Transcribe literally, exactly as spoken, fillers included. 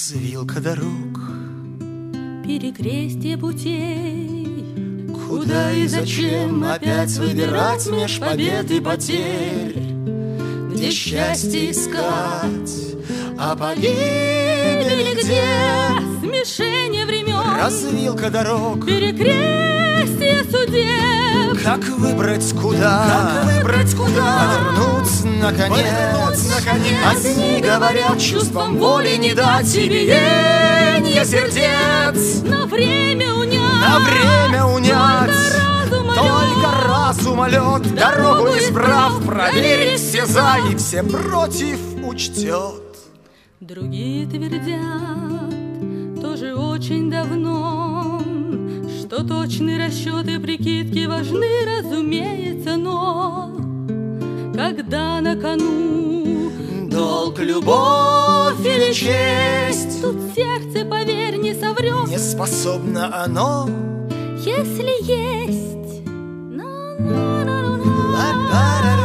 Развилка дорог, перекрестие путей. куда и зачем опять выбирать меж побед и потерь? Где счастье искать, а погибели где? Смешение времен, Развилка дорог, перекрестие судеб. как выбрать куда? Как выбрать куда? Повернуться наконец, наконец. Одни говорят, чувством воли не дать себе биение сердец. На время унять, На время унять, только разум только разум олет, дорогу избрав, проверить все за и все против учтет. Другие твердят, тоже очень давно, что точные расчеты, прикидки важны, разумеется, но когда на кону Долг, любовь или честь, тут сердце, поверь, не соврет, не способно оно. если есть. На-на-на-на. Ла-па-ра-ра.